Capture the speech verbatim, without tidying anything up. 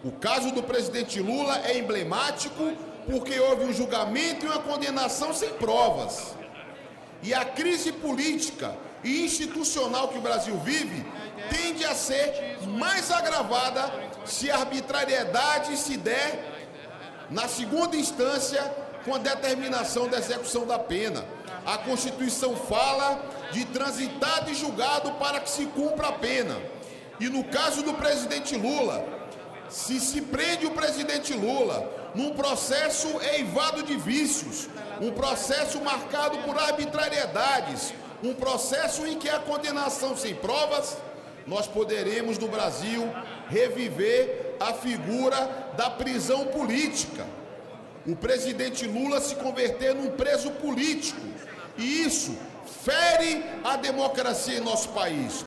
O caso do presidente Lula é emblemático porque houve um julgamento e uma condenação sem provas. E a crise política e institucional que o Brasil vive tende a ser mais agravada se a arbitrariedade se der na segunda instância com a determinação da execução da pena. A Constituição fala de transitado e julgado para que se cumpra a pena. E no caso do presidente Lula, se se prende o presidente Lula num processo eivado de vícios, um processo marcado por arbitrariedades, um processo em que a condenação sem provas, nós poderemos no Brasil reviver a figura da prisão política. O presidente Lula se converter num preso político. E isso fere a democracia em nosso país.